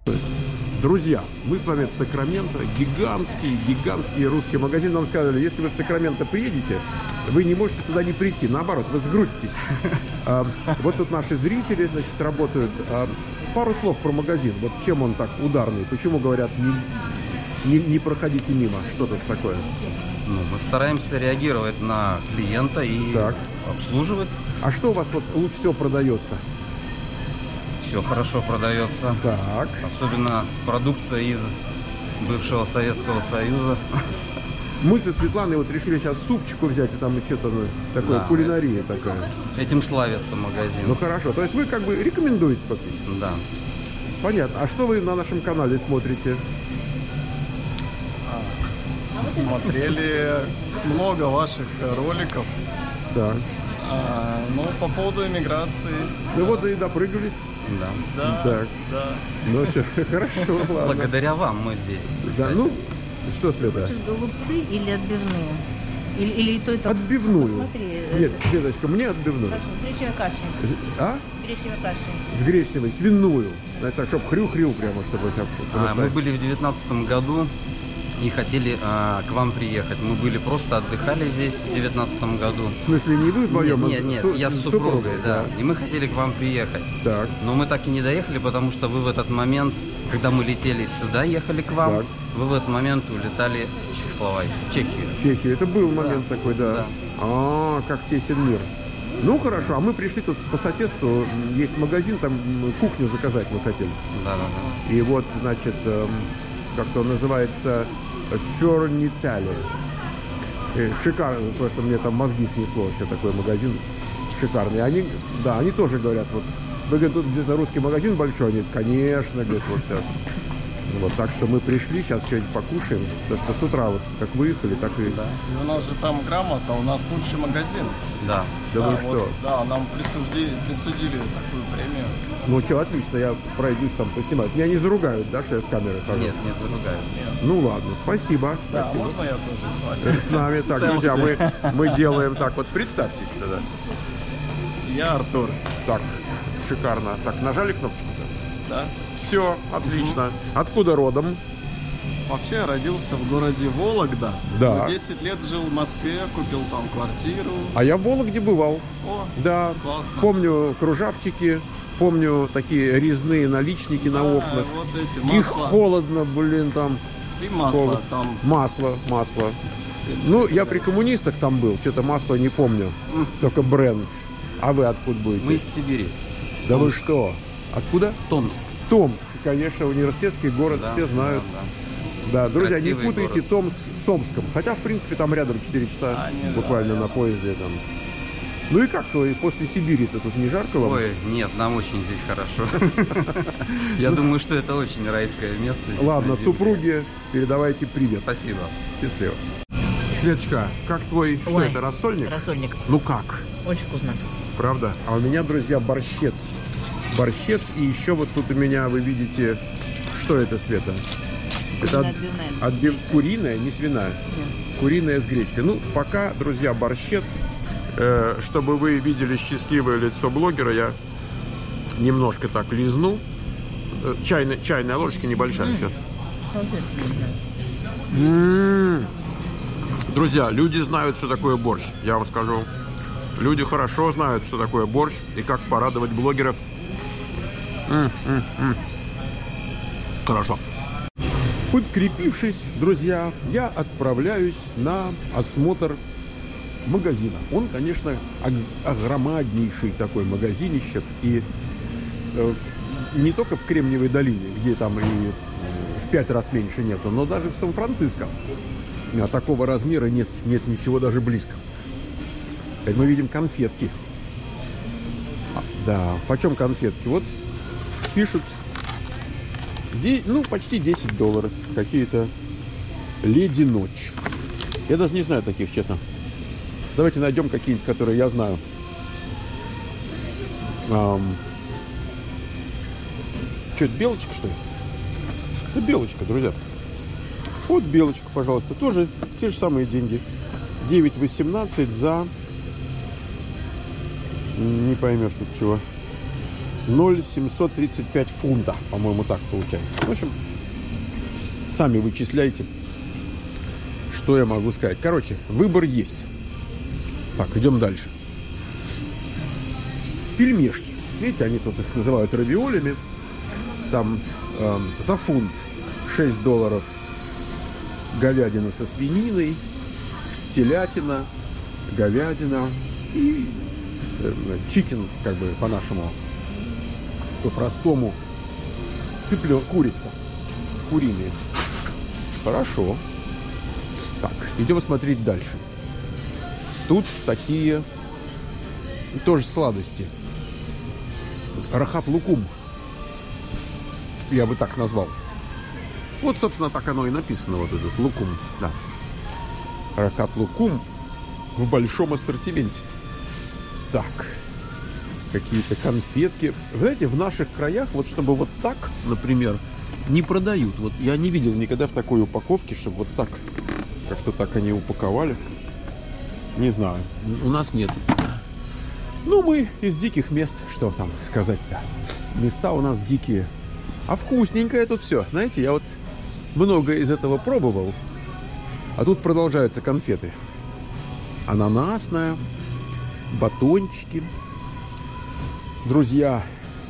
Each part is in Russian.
Друзья, мы с вами в Сакраменто, гигантский русский магазин. Нам сказали, если вы в Сакраменто приедете, вы не можете туда не прийти, наоборот, вы сгрудитесь. Вот тут наши зрители, значит, работают. Пару слов про магазин, вот чем он так ударный, почему говорят, не проходите мимо, что тут такое? Ну, мы стараемся реагировать на клиента и обслуживать. А что у вас вот лучше всего продается? Все хорошо продается. Так. Особенно продукция из бывшего Советского Союза. Мы со Светланой вот решили сейчас супчику взять, и там что-то такое, кулинария такая. Этим славится магазин. Ну хорошо, то есть вы как бы рекомендуете фактически? Да. Понятно. А что вы на нашем канале смотрите? Смотрели много ваших роликов. Да. Ну, по поводу иммиграции. Ну вот и допрыгались. Да. Так. Да. Ну все, хорошо, ладно. Благодаря вам мы здесь. Да, ну, что, Света? Голубцы или отбивные? Или и то, и то? Отбивную. Посмотри. Нет, Светочка, мне отбивную. Хорошо, гречневой кашей. А? Гречневой кашей. В гречневой, свиную. Так, чтобы хрю-хрю прямо, чтобы... Мы были в 2019 году и хотели к вам приехать. Мы были просто отдыхали здесь в 2019 году. В смысле, не вы вдвоем? Нет, я с супругой, да. И мы хотели к вам приехать. Так. Но мы так и не доехали, потому что вы в этот момент, когда мы летели сюда, ехали к вам, так, вы в этот момент улетали в Чехию. В Чехию. Это был момент такой, да. А, как тесен мир. Ну хорошо, а мы пришли тут по соседству, есть магазин, там кухню заказать мы хотели. Да. И вот, значит, как-то он называется Ферниталия. Шикарно, просто мне там мозги снесло, вообще такой магазин шикарный. Они, да, они тоже говорят, вот, вы говорите, тут где-то русский магазин большой, они, конечно, говорят, вот сейчас. Вот, так что мы пришли, сейчас что-нибудь покушаем, потому что с утра вот как выехали, так и... Да. И у нас же там грамота, у нас лучший магазин. Да. Да вы вот, что? Да, нам присудили такую премию. Ну что, отлично, я пройдусь там поснимать. Меня не заругают, да, что я с камерой хожу? Нет, не заругают. Ну ладно, спасибо. Да, спасибо. можно я тоже с вами? С нами. Так, друзья, мы делаем так, вот представьтесь тогда. Я Артур. Так, шикарно. Так, нажали кнопочку-то? Да. Все, отлично. Откуда родом? Вообще я родился в городе Вологда. Да. 10 лет жил в Москве, купил там квартиру. А я в Вологде бывал. О, Да, классно. помню кружавчики, помню такие резные наличники на окнах. Вот эти Их масла. холодно, блин, там. И масло там. Масло. Ну, я при коммунистах там был, что-то масло не помню, только бренд. А вы откуда будете? Мы из Сибири. Да вы что? Откуда? Томск. Томск, конечно, университетский город, Да, все знают. да. Да, друзья, не Красивый путайте город. Томск с Омском. Хотя, в принципе, там рядом 4 часа буквально на поезде. Там. Ну и как вы после Сибири-то тут не жарко вам? Ой, нет, нам очень здесь хорошо. Я думаю, что это очень райское место. Ладно, супруге передавайте привет. Спасибо. Счастливо. Светочка, как твой, что Ой, это, рассольник? Рассольник. Ну как? Очень вкусно. Правда? А у меня, друзья, борщец. Борщец, и еще вот тут у меня, вы видите, что это, Света? Это куриная, не свиная. Куриная с гречкой. Ну, пока, друзья, борщец. Чтобы вы видели счастливое лицо блогера, я немножко так лизну. Чайная ложечка небольшая сейчас. Друзья, люди знают, что такое борщ, я вам скажу. Люди хорошо знают, что такое борщ и как порадовать блогера. Хорошо. Подкрепившись, друзья, я отправляюсь на осмотр магазина. Он, конечно, огромнейший такой магазинище. И не только в Кремниевой долине, где там и в 5 раз меньше нету, но даже в Сан-Франциско такого размера нет ничего даже близко. Как мы видим, конфетки. Да, почем конфетки? Вот пишут, ну, почти $10. Какие-то Леди Ночь. Я даже не знаю таких, честно. Давайте найдем какие-нибудь, которые я знаю. Что это, белочка, что ли? Это белочка, друзья. Вот белочка, пожалуйста. Тоже те же самые деньги. 9,18 за... Не поймешь тут чего. 0,735 фунта, по-моему, так получается. В общем, сами вычисляйте, что я могу сказать. Короче, выбор есть. Так, идем дальше. Пельмешки. Видите, они тут их называют равиолями. Там за фунт $6 говядина со свининой, телятина, говядина и чикен, как бы по-нашему, по-простому, курица, куриные. Хорошо. Так, идем смотреть дальше. Тут такие тоже сладости. Рахат лукум, я бы так назвал. Вот, собственно, так оно и написано, вот этот лукум. Да. Рахат лукум в большом ассортименте. Так, какие-то конфетки. Вы знаете, в наших краях, вот чтобы вот так, например, не продают. Вот я не видел никогда в такой упаковке, чтобы вот так, как-то так они упаковали. Не знаю, у нас нет. Ну, мы из диких мест, что там сказать-то. Места у нас дикие. А вкусненькое тут все. Знаете, я вот много из этого пробовал. А тут продолжаются конфеты. Ананасная, батончики. Друзья,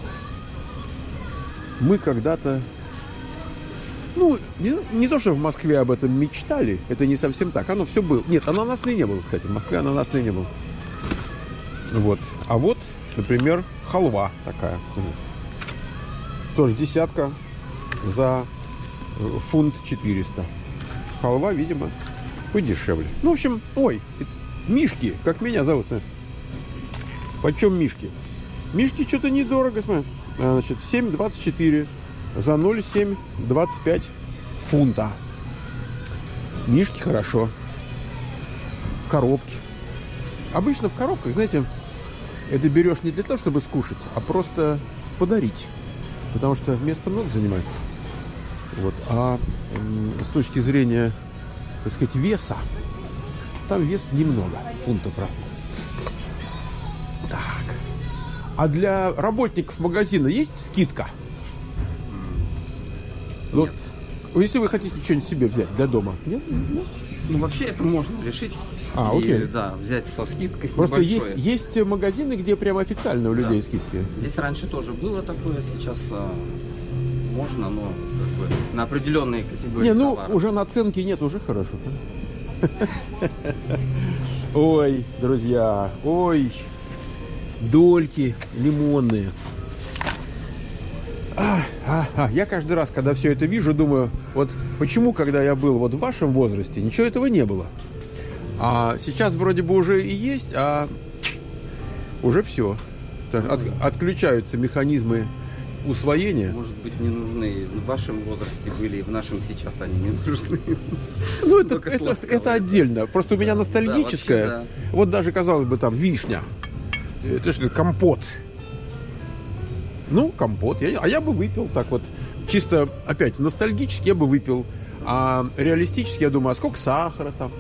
мы когда-то, ну, не то, что в Москве об этом мечтали, это не совсем так. Оно все было. Нет, ананасной не было, кстати. В Москве ананасной не было. Вот. А вот, например, халва такая. Тоже десятка за фунт 400. Халва, видимо, подешевле. Ну, в общем, ой, мишки, как меня зовут. Почем мишки? Мишки что-то недорого, смотри. Значит, 7,24 за 0,725 фунта. Мишки хорошо. Коробки. Обычно в коробках, знаете, это берешь не для того, чтобы скушать, а просто подарить. Потому что место много занимает. Вот. А с точки зрения, так сказать, веса, там вес немного фунтов раз. Так. А для работников магазина есть скидка? Вот. Если вы хотите что-нибудь себе взять для дома. Нет? Нет? Ну, вообще это можно решить. Окей. И, да, взять со скидкой, с Просто небольшой. есть магазины, где прямо официально у людей скидки. Здесь раньше тоже было такое, сейчас можно, но как бы на определенные категории Не, ну товаров. уже наценки нет, уже хорошо. Ой, друзья, ой, дольки лимонные. Я каждый раз, когда все это вижу, думаю, вот почему, когда я был вот в вашем возрасте, ничего этого не было. А сейчас вроде бы уже и есть, а уже все. Отключаются механизмы усвоения. Может быть, не нужны. В вашем возрасте были, и в нашем сейчас они не нужны. Ну, это отдельно. Просто у меня ностальгическое. Да, вообще, да. Вот даже, казалось бы, там вишня. Это что, компот. Ну, компот. Я бы выпил так вот. Чисто, опять, ностальгически я бы выпил. А реалистически я думаю, а сколько сахара там?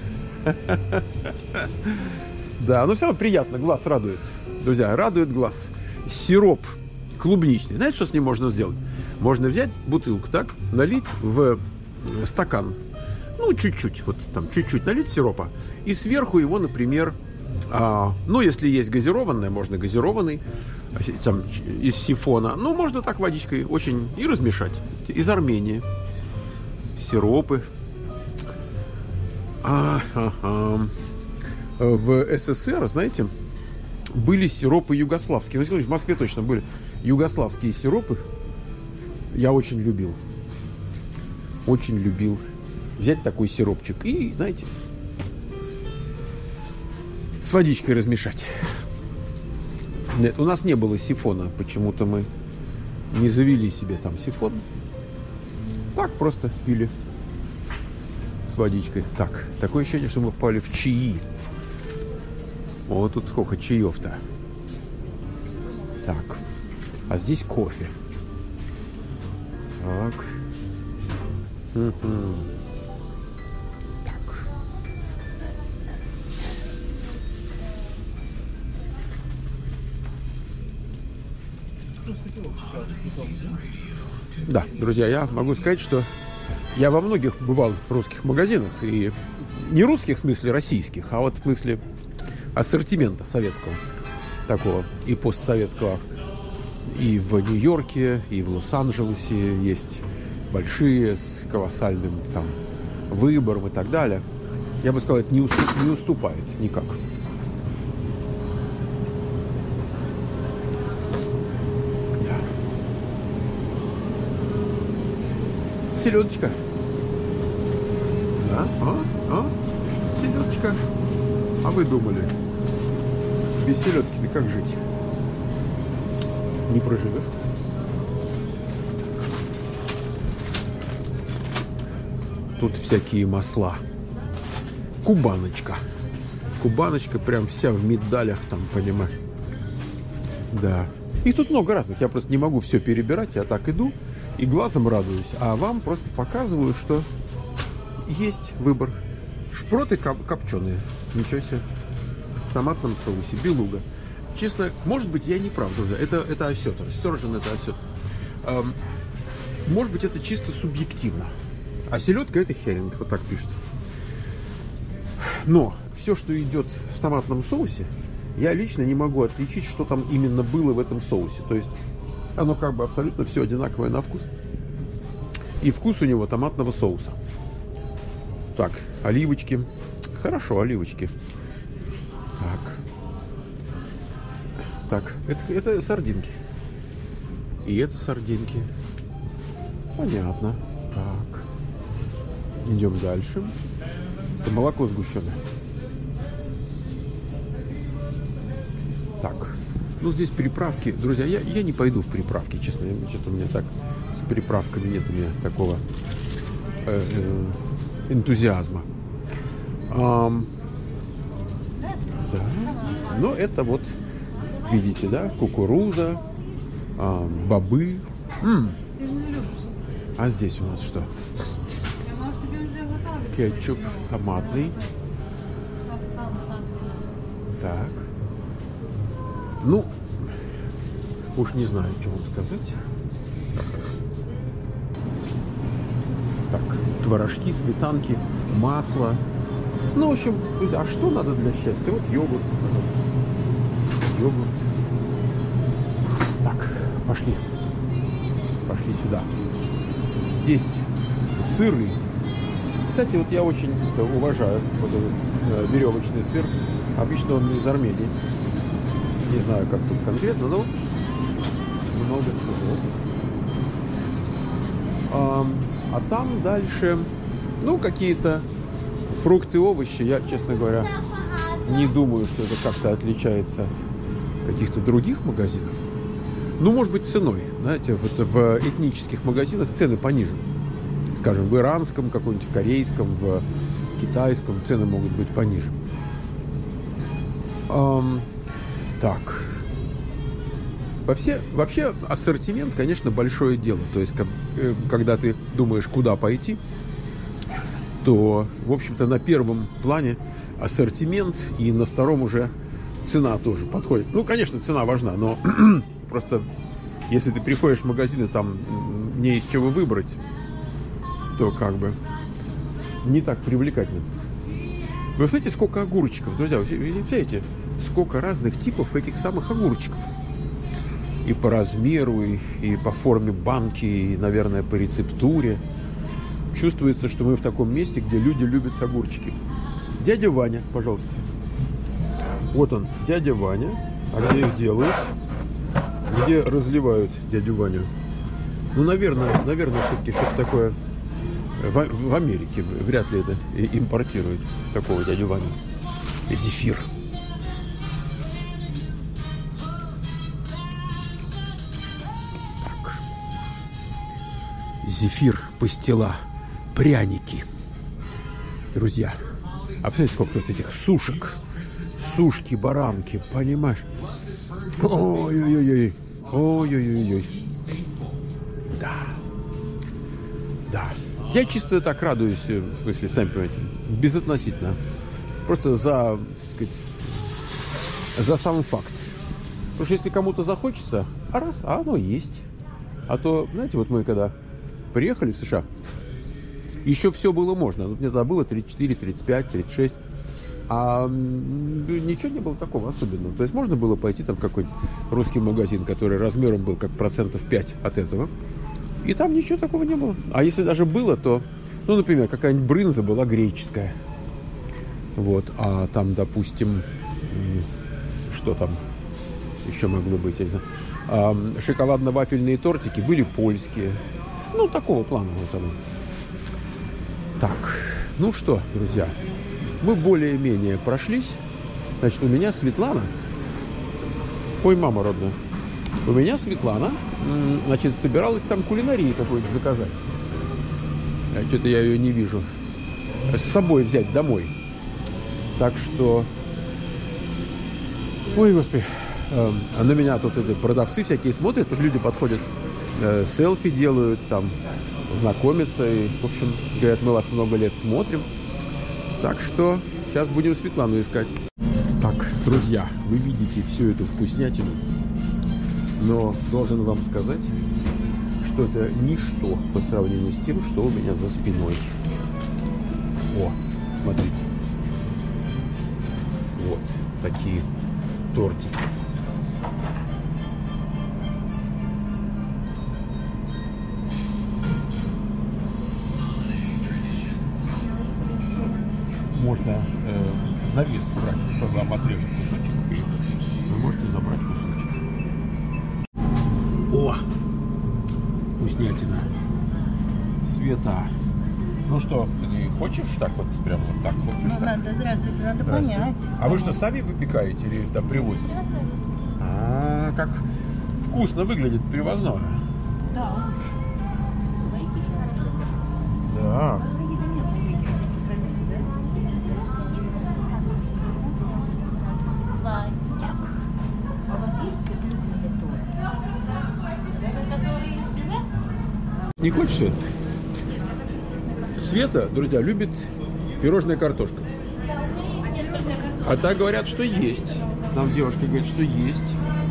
Да, но все равно приятно, глаз радует. Друзья, радует глаз. Сироп клубничный. Знаете, что с ним можно сделать? Можно взять бутылку, так, налить в стакан. Ну, чуть-чуть, вот там, чуть-чуть налить сиропа. И сверху его, например, ну, если есть газированное, можно газированный, там, из сифона. Ну, можно так водичкой очень и размешать. Из Армении. Сиропы. В СССР, знаете, были сиропы югославские. В Москве точно были югославские сиропы. Я очень любил. Очень любил взять такой сиропчик и, знаете, с водичкой размешать. Нет, у нас не было сифона. Почему-то мы не завели себе там сифон. Так просто пили с водичкой. Так, такое ощущение, что мы попали в чаи. Вот тут сколько чаев-то. Так, а здесь кофе. Так. Так. Да, друзья, я могу сказать, что я во многих бывал в русских магазинах. И не русских в смысле российских, а вот в смысле ассортимента советского. Такого и постсоветского. И в Нью-Йорке, и в Лос-Анджелесе есть большие, с колоссальным там выбором и так далее. Я бы сказал, это не уступает никак. Да. Селедочка. Да? Селедочка. А вы думали, без селедки-то как жить? Не проживешь. Тут всякие масла. Кубаночка. Кубаночка прям вся в медалях там, понимаешь. Да. Их тут много разных. Я просто не могу все перебирать. Я так иду и глазом радуюсь. А вам просто показываю, что есть выбор. Шпроты копченые. Ничего себе. В томатном соусе. Белуга. Честно, может быть, я не прав, друзья. Это осетр. Стержен это осетр. Может быть, это чисто субъективно. А селедка это херинг. Вот так пишется. Но все, что идет в томатном соусе, я лично не могу отличить, что там именно было в этом соусе. То есть оно как бы абсолютно все одинаковое на вкус. И вкус у него томатного соуса. Так, оливочки. Хорошо, оливочки. Так, это сардинки. И это сардинки. Понятно. Так. Идем дальше. Это молоко сгущенное. Так. Ну, здесь приправки. Друзья, я не пойду в приправки, честно. Что-то у меня так с приправками нет у меня такого энтузиазма. Да. Но это вот, видите, да? Кукуруза, бобы. А здесь у нас что? Кетчуп томатный. Так. Ну, уж не знаю, что вам сказать. Так, творожки, сметанки, масло. Ну, в общем, а что надо для счастья? Вот йогурт. Йогурт. Так, пошли. Пошли сюда. Здесь сыры. Кстати, вот я очень уважаю вот этот веревочный сыр. Обычно он из Армении. Не знаю, как тут конкретно, но много всего. А там дальше, ну, какие-то фрукты, овощи. Я, честно говоря, не думаю, что это как-то отличается от каких-то других магазинов. Ну, может быть, ценой. Знаете, вот в этнических магазинах цены пониже. Скажем, в иранском, каком-нибудь корейском, в китайском цены могут быть пониже. Так. Вообще ассортимент, конечно, большое дело. То есть, когда ты думаешь, куда пойти, то, в общем-то, на первом плане ассортимент, и на втором уже цена тоже подходит. Ну, конечно, цена важна, но просто если ты приходишь в магазин и там не из чего выбрать, то как бы не так привлекательно. Вы знаете, сколько огурчиков, друзья? Вы видите, сколько разных типов этих самых огурчиков. И по размеру, и по форме банки, и, наверное, по рецептуре. Чувствуется, что мы в таком месте, где люди любят огурчики. Дядя Ваня, пожалуйста. Вот он, дядя Ваня. А где их делают? Где разливают дядю Ваню? Ну, наверное, все-таки что-то такое в Америке. Вряд ли это импортируют, такого дядю Ваню. Зефир. Так. Зефир, пастила, пряники. Друзья, а посмотрите, сколько тут этих сушек. Сушки, баранки, понимаешь? Ой-ой-ой. Ой-ой-ой. Да. Да. Я чисто так радуюсь, в смысле, сами понимаете, безотносительно. Просто за, так сказать, за сам факт. Потому что если кому-то захочется а оно есть. А то, знаете, вот мы когда приехали в США, еще все было можно. Вот мне тогда было 34, 35, 36. А ничего не было такого особенного. То есть можно было пойти там в какой-нибудь русский магазин, который размером был как 5% от этого. И там ничего такого не было. А если даже было, то, ну, например, какая-нибудь брынза была греческая. Вот. А там, допустим, что там еще могло быть? Шоколадно-вафельные тортики были польские. Ну, такого плана. Вот оно. Так, ну что, друзья, мы более-менее прошлись. Значит, у меня Светлана. Ой, мама родная. У меня Светлана, значит, собиралась там кулинарии какой-то заказать. Что-то я ее не вижу. С собой взять домой. Так что... Ой, господи. А на меня тут продавцы всякие смотрят, потому что люди подходят, селфи делают, там, знакомятся. И, в общем, говорят, мы вас много лет смотрим. Так что сейчас будем Светлану искать. Так, друзья, вы видите всю эту вкуснятину. Но должен вам сказать, что это ничто по сравнению с тем, что у меня за спиной. О, смотрите. Вот такие тортики. Можно на вес брать, вам отрежет кусочек, и вы можете забрать кусочек. О! Вкуснятина. Света. Ну что, ты хочешь так вот, прям вот так хочешь? Ну, так? надо, здравствуйте, надо Здрасте. понять. А вы что, сами выпекаете или там привозите? А, как вкусно выглядит привозное. Да. Да. Не хочешь, Свет? Света, друзья, любит пирожная картошка. А так говорят, что есть. Нам девушка говорит, что есть.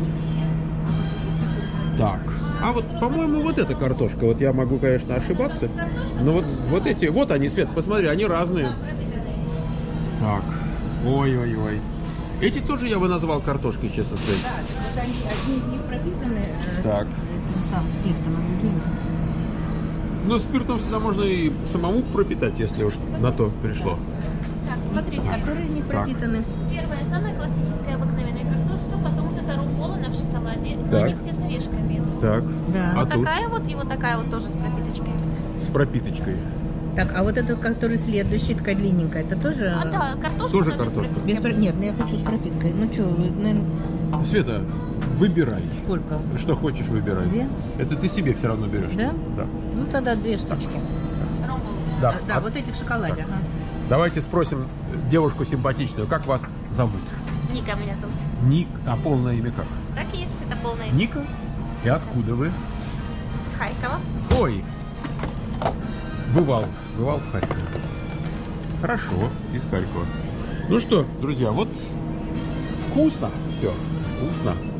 Так. А вот, по-моему, вот эта картошка. Вот я могу, конечно, ошибаться. Но вот эти, вот они, Свет, посмотри, они разные. Так. Ой-ой-ой. Эти тоже я бы назвал картошкой, честно сказать. Да, вот они, одни из них пропитаны Так. этим самым спиртом, а другие нет. Но спиртом всегда можно и самому пропитать, если уж на то пришло. Так, смотрите. Которые из них Так. пропитаны? Первая, самая классическая обыкновенная картошка, потом вот эта руколана в шоколаде, но Так. они все с орешками. Так. Да. А Вот тут? такая вот и вот такая вот тоже с пропиточкой. С пропиточкой. Так, а вот этот, который следующий, такая длинненькая, это тоже... А, да, картошка. Тоже но без картошка. пропитки. Без про- Нет, ну я хочу с пропиткой. Ну что, наверное, Света, выбирай. сколько? Что хочешь, выбирай. Две? Это ты себе все равно берешь. Да? Да. Ну тогда 2 штучки. Да. Да, А вот эти в шоколаде. Так. Ага. давайте спросим девушку симпатичную, как вас зовут? Ника меня зовут. Ник, а полное имя как? Так и есть, это полное. Ника? И откуда вы? С Харькова. Ой, бывал в Харькове. Хорошо, из Харькова. Ну что, друзья, вот вкусно все, вкусно.